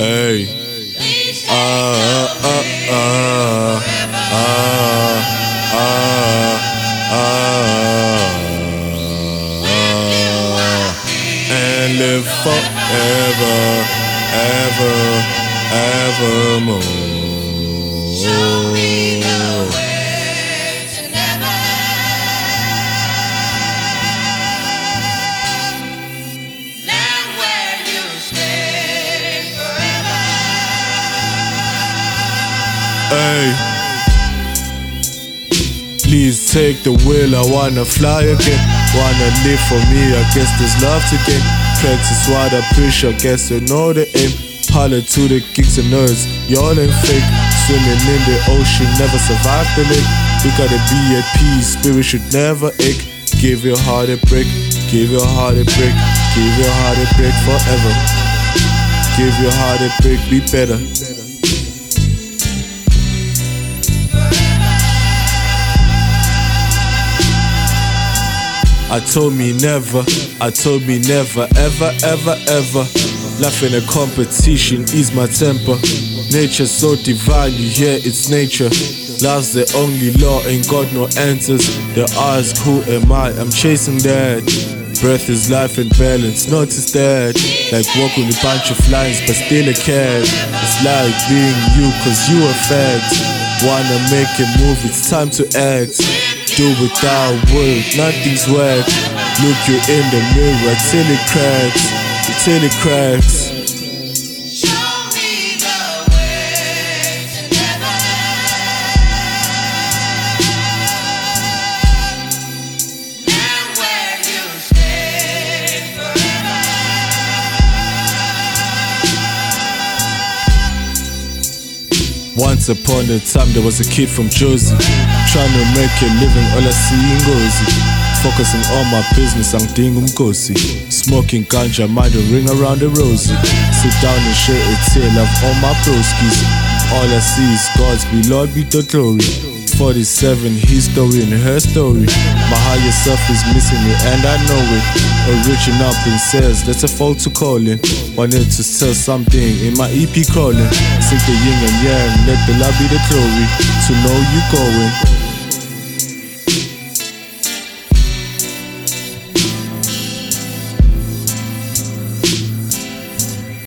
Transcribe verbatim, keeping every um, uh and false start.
Hey. Ah, ah, ah, ah, ah, ah, and live forever, ever, evermore. Hey, please take the wheel, I wanna fly again. Wanna live for me, I guess there's love to gain. Practice what I preach, I guess you know the aim. Holler to the geeks and nerds, y'all ain't fake. Swimming in the ocean, never survive the lake. We gotta be at peace, spirit should never ache. Give your heart a break, give your heart a break, give your heart a break forever. Give your heart a break, be better. I told me never, I told me never, ever, ever, ever. Life in a competition, ease my temper. Nature's so divine, you hear it's nature. Love's the only law, ain't got no answers. The eyes, who am I? I'm chasing that. Breath is life and balance, notice that. Like walking with a bunch of lines, but still a cat. It's like being you, cause you a fact. Wanna make a move, it's time to act. Do without word, nothing's whack. Look you in the mirror till it cracks, till it cracks. Once upon a time there was a kid from Jersey, trying to make a living, all I see ngozi. Focusing on my business, angidinga umkosi. Smoking ganja, mind a ring around the rosy. Sit down and share a tale of all my broskies. All I see is God's be, Lord be the glory. Forty-seven, his story and her story. My higher self is missing me and I know it. Origin up and says that's a fault to calling. Wanted to sell something in my E P crawling. Sink the yin and yang, let the love be the glory. To know you going.